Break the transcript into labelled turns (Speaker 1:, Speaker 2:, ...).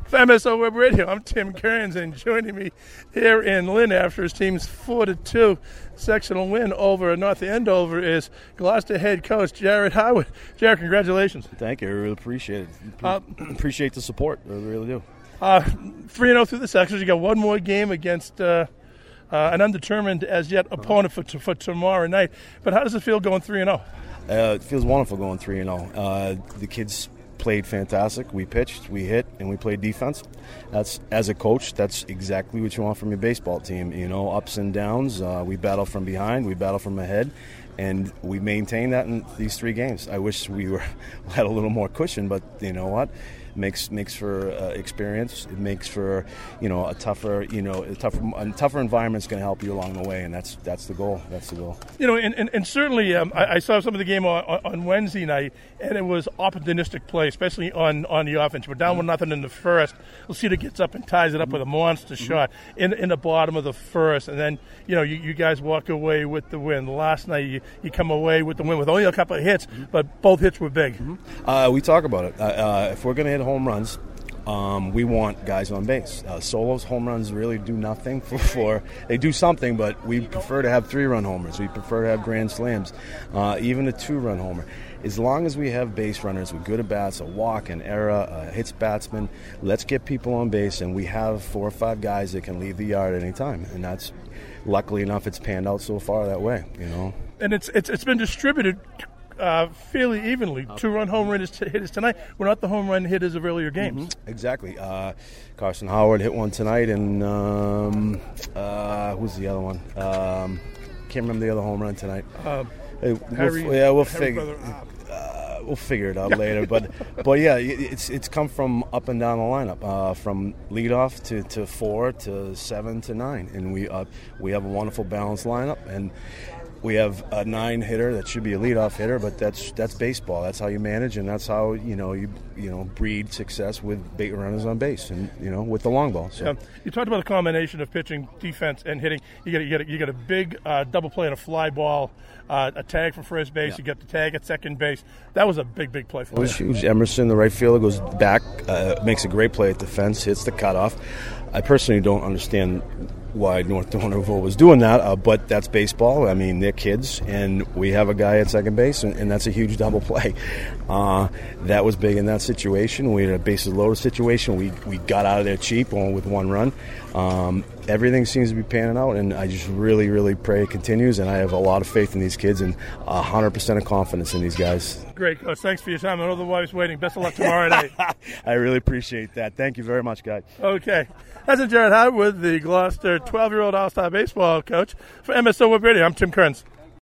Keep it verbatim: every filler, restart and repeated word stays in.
Speaker 1: For M S O Web Radio, I'm Tim Kearns, and joining me here in Lynn after his team's four to two sectional win over North Andover is Gloucester head coach Jared Howard. Jared, congratulations.
Speaker 2: Thank you. I really appreciate it. Uh, appreciate the support. I really do.
Speaker 1: Uh, three and oh through the sections. You got one more game against uh, uh, an undetermined as yet opponent for, for tomorrow night. But how does it feel going three and oh?
Speaker 2: Uh, it feels wonderful going three and oh. Uh, the kids played fantastic. We pitched, we hit, and we played defense. That's, as a coach, that's exactly what you want from your baseball team. You know, ups and downs. Uh, we battle from behind, we battle from ahead, and we maintain that in these three games. I wish we were had a little more cushion, but you know what? Makes makes for uh, experience. It makes for you know a tougher you know a tougher a tougher environment is going to help you along the way, and that's that's the goal. That's the goal.
Speaker 1: You know, and, and, and certainly um, I, I saw some of the game on, on Wednesday night, and it was opportunistic play, especially on, on the offense. We're down mm-hmm. one nothing in the first. Lucida gets up and ties it up mm-hmm. with a monster mm-hmm. shot in in the bottom of the first, and then you know you, you guys walk away with the win. Last night you, you come away with the win with only a couple of hits, mm-hmm. but both hits were big.
Speaker 2: Mm-hmm. Uh, we talk about it. Uh, uh, if we're going to hit home runs, um, we want guys on base. Uh, solos, home runs really do nothing for, for they do something, but we prefer to have three-run homers. We prefer to have grand slams, uh, even a two-run homer. As long as we have base runners with good at-bats, a walk, an error, a hits batsman, let's get people on base, and we have four or five guys that can leave the yard at any time, and that's luckily enough it's panned out so far that way, you know.
Speaker 1: And it's it's it's been distributed Uh, fairly evenly. Two-run home run hitters tonight. We're not the home run hitters of earlier games.
Speaker 2: Mm-hmm. Exactly. Uh, Carson Howard hit one tonight, and um, uh, who's the other one? Um, can't remember the other home run tonight.
Speaker 1: Uh,
Speaker 2: hey,
Speaker 1: Harry,
Speaker 2: we'll, yeah, we'll
Speaker 1: Harry
Speaker 2: figure. Uh, we'll figure it out later. But but yeah, it's it's come from up and down the lineup, uh, from leadoff to, to four to seven to nine, and we uh, we have a wonderful balanced lineup and. We have a nine hitter that should be a leadoff hitter, but that's that's baseball. That's how you manage, and that's how you know you you know breed success with big runners on base, and you know with the long ball. So.
Speaker 1: Yeah. You talked about a combination of pitching, defense, and hitting. You get you get a, you get a big uh, double play on a fly ball, uh, a tag for first base. Yeah. You get the tag at second base. That was a big big play for
Speaker 2: you. It was huge. Emerson, the right fielder, goes back, uh, makes a great play at the fence, hits the cutoff. I personally don't understand why North Andover was doing that, uh, but that's baseball. I mean, they're kids, and we have a guy at second base, and, and that's a huge double play. Uh, that was big in that situation. We had a bases loaded situation. We we got out of there cheap only with one run. Um, everything seems to be panning out, and I just really, really pray it continues, and I have a lot of faith in these kids and one hundred percent of confidence in these guys.
Speaker 1: Great, Coach. Thanks for your time. I know the wife's waiting. Best of luck tomorrow night.
Speaker 2: I really appreciate that. Thank you very much, guys.
Speaker 1: Okay. That's Jared Howard with the Gloucester twelve-year-old All-Star Baseball coach. For M S O Web Radio, I'm Tim Kearns.